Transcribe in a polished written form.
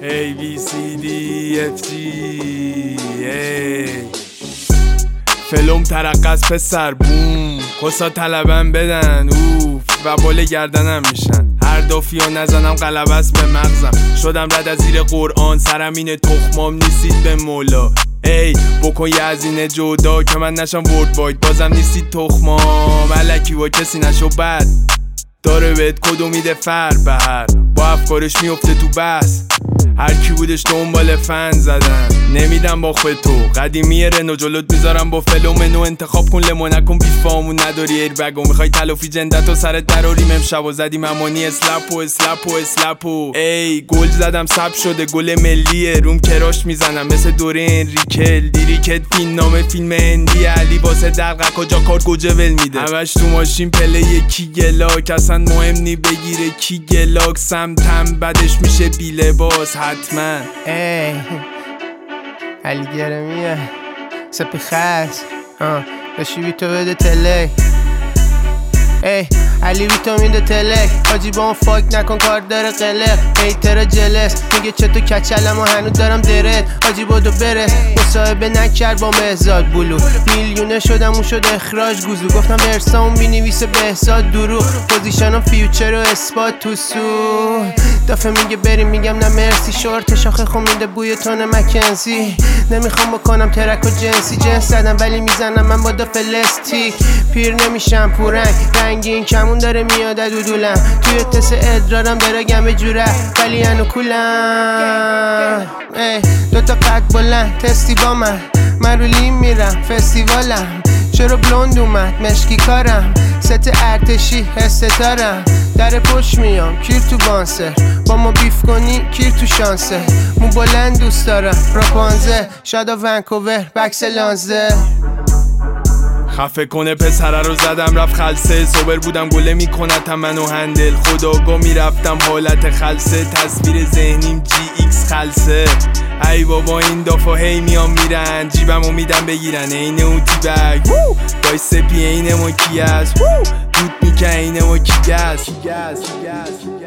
A B C D F G فلوم ترقص پسر بوم کسا طلبم بدن اوف و بال گردنم میشن هر دافیو نزنم غلبه است به مغزم شدم رد از زیر قرآن سرم اینه تخمام نیستید به مولا ای بکن یه هزینه جدا که من نشم ورد واید بازم نیستید تخمام الکی با کسی نشو بد داره بهت کدو میده فر به هر با افکارش میفته تو بس هر کی بودش دنبال فن زدن نمیدم باخ به تو قدیمی رنو جلوت میذارم با فلومنو انتخاب کن لمو نکن بیفامون نداری ایربگو میخوای تلافی جندتو سرت دراریم امشب و زدیم امانی اسلپو ای گل زدم سب شده گل ملیه روم کراش میزنم مثل دوره انریکل دیریکت فیلم نامه فیلم هندی علی واسه دلقک و جاکارد گوجه ول میده همش تو ماشین پله یکی گلاک اصلا مهم نی بگیره کی گلاک سمتم بدش میشه بی لباس حتما ای علی گرمیه سپی خس بشی بی تو بده تلک ای علی ویتامین ده تلک حاجی با اون فاک نکن کار داره قلق هیتر جلس میگه چطور کچلم و هنوز دارم درت حاجی بودو برس مصاحبه نکرد با مهزاد بلو میلیونه شدم اون شد اخراج گوزو گفتم ارسام بینویسه بهزاد دروغ پوزیشنم فیوچر و اثبات تو سو دفعه میگه بریم میگم نه مرسی شورت شاخه خومیده بوی تون مکنزی نمیخوام بکنم ترک و جنس زدم ولی میزنم من با دا فلستیک پیر نمیشم پورنگ رنگین کمون داره میاد دودولم توی تس ادرارم داره گمه جوره ولی انو کولم دوتا قد بلند تستی با من رو لیم میرم فستیوالم چرا بلوند اومد مشکی کارم ست ارتشی هستتارم در پشت میام کیر تو بانسر با ما بیف کنی کیر تو شانسه مو بلند دوست دارم راپانزه شادا ونکوور بکس لانزه خفه کنه پسره رو زدم رفت خلصه صبر بودم گله میکنتم منو هندل خداگاه میرفتم حالت خلصه تصویر ذهنیم جی ایکس خلصه ای بابا این دافا هی میام میرن جیبمو میدم بگیرن این اون تی بگ دای سپی این ما کی است دود میکن این ما کی گست